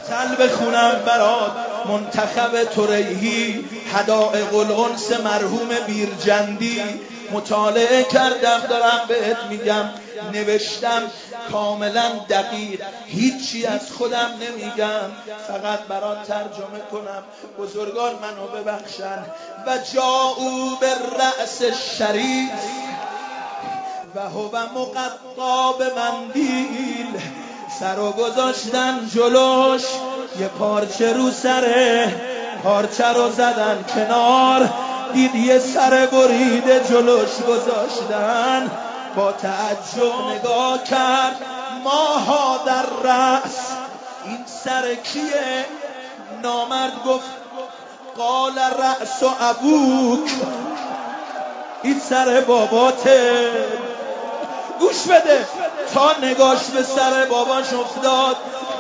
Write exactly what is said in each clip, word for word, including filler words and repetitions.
مقتل بخونم برات منتخب تریهی حدائق الانس مرحوم بیرجندی مطالعه کردم دارم بهت میگم نوشتم کاملا دقیق هیچی از خودم نمیگم فقط برات ترجمه کنم بزرگان منو ببخشن و جاءوا بالرأس الشریف و هو مقطع به مندیل سرو گذاشتن جلوش یه پارچه رو سره پارچه رو زدن کنار دید یه سر بریده جلوش گذاشتن با تعجب نگاه کرد ماها در رأس این سر کیه نامرد گفت قال رأس ابوک این سر باباته گوش بده تا نگاش به سر باباش افتاد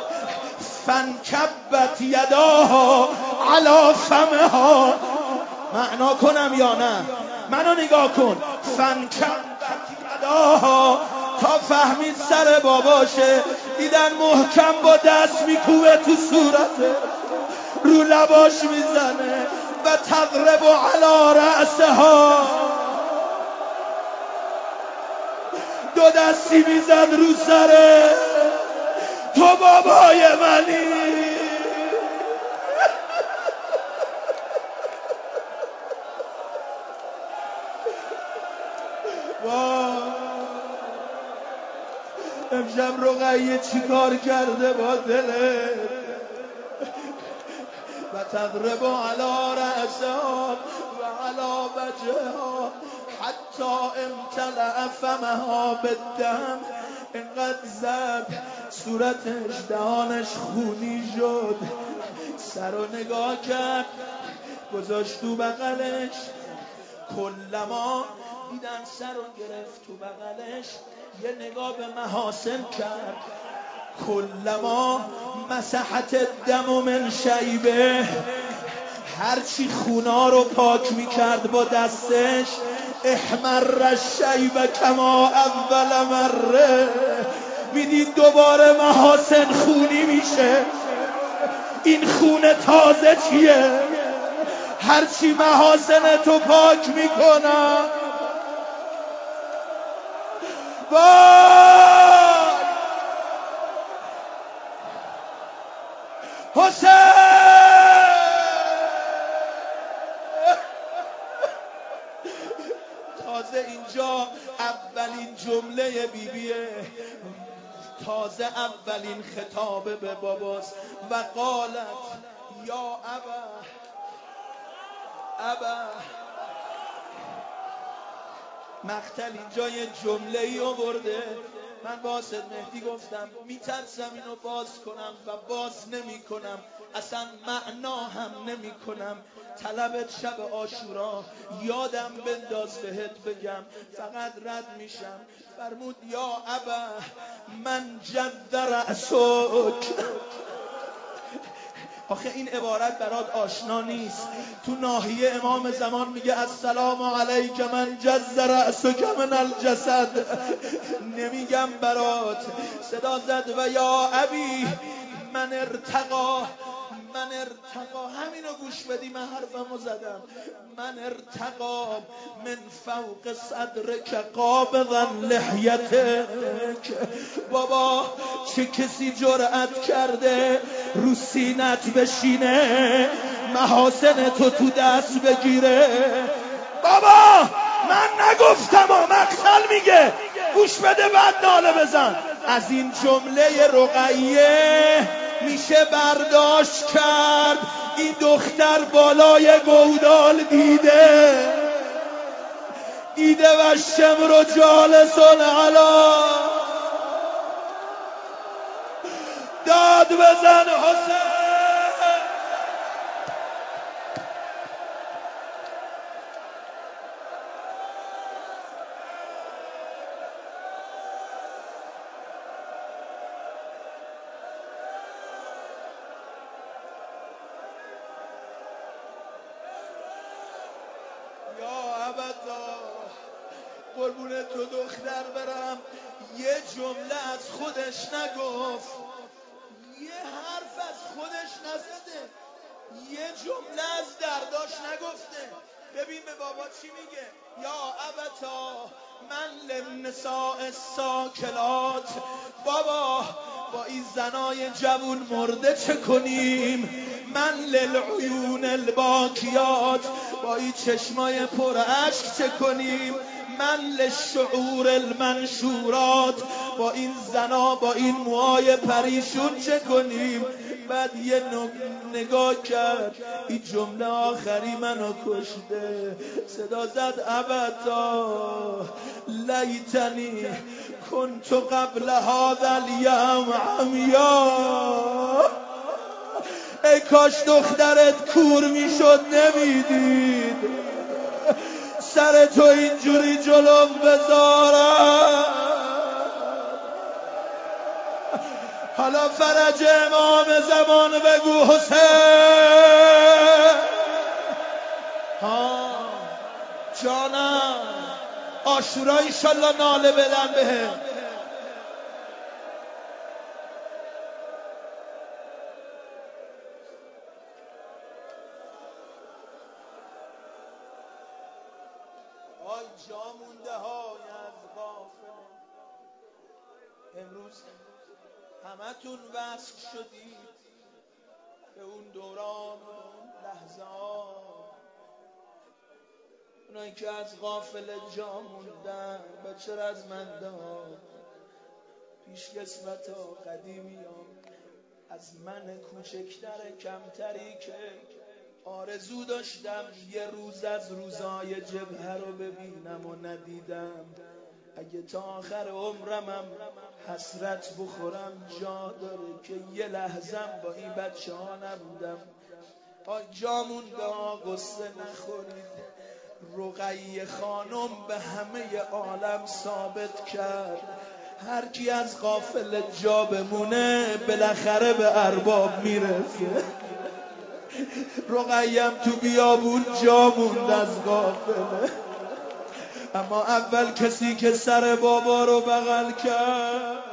فانکبت یداها علی فمها معنا کنم یا نه منو نگاه کن فانکبت یداها تا فهمید سر باباشه دیدن محکم با دست میکوبه تو صورته رو لباش میزنه و تضرب علی رأسها دو دستی میزد رو سره تو بابای منی امشب رقیه چی کار کرده با دلت و تضرب علی رأسها و علی وجهها حتی امتلأ فمها بالدم اینقدر زد صورتش دهانش خونی شد سر رو نگاه کرد گذاشت تو بغلش کلما دیدن سر رو گرفت تو بغلش یه نگاه به محاسن کرد کلما مسحت الدم من شیبه هرچی خونا رو پاک میکرد با دستش احمر الشیب کما اول مره میدید دوباره محاسن خونی میشه این خون تازه چیه هرچی محاسن تو پاک میکنم وای حسین تازه اینجا اولین جمله بیبیه تازه اولین خطاب به باباست و قالت یا ابا ابا مقتل اینجا یه جمله ای آورده من با اسد مهدی گفتم میترسم اینو باز کنم و باز نمی کنم اصلا معنا هم نمی کنم طلبت شب عاشورا یادم بنداز بهت بگم فقط رد میشم فرمود یا ابا من جد رأسک آخه این عبارت برات آشنا نیست تو ناحیه امام زمان میگه السلام علیک من جز رأسک من الجسد نمیگم برات صدا زد و یا ابی من ارتقا من ارتقا همینو گوش بدی من حرفمو زدم من ارتقا من فوق صدرک قابضا لحیتک بابا چه کسی جرأت کرده رو سینت بشینه محاسن تو تو دست بگیره بابا من نگفتم و مقتل میگه گوش بده بعد ناله بزن از این جمله رقیه میشه برداشت کرد این دختر بالای گودال دیده دیده و شمر جالس علا داد بزن حسین قربون تو دختر برم یه جمله از خودش نگفت یه حرف از خودش نزده، یه جمله از درداش نگفته. ببین به بابا چی میگه، یا ابتا من للنساء الساکلات، بابا با این زنای جوون مرده چه کنیم؟ من للعیون الباکیات، با این چشمای پر اشک چه کنیم؟ من للشعور المنشورات، با این زنا با این موهای پریشون چه کنیم؟ بعد یه نگاه کرد، این جمله آخری منو کشته. صدا زد ابدا لیتنی کنت قبل هذا اليوم عمیا، ای کاش دخترت کور میشد نمیدید، سر تو اینجوری جلوم بذارم. حالا فرج امام زمان بگو حسین. ها جانم، عاشورا ایشالله ناله بدن بهم. آی جا مونده های از غافل، امروز همتون وصل شدید به اون دوران و اون لحظه ها. اونایی که از غافل جا موندن بچه رزمندان، پیش قسمت ها قدیمیان، از من کوچکتر کمتری که آرزو داشتم یه روز از روزای جبهه رو ببینم و ندیدم. اگه تا آخر عمرمم حسرت بخورم جا داره که یه لحظم با این بچه ها نبودم. آی جا مونده ها، قصه نخورید. رقیه خانم به همه عالم ثابت کرد هر کی از غافل جا بمونه بالاخره به ارباب میرسه. رقیم تو بیابون جا موند از غافله، اما اول کسی که سر بابا رو بغل کرد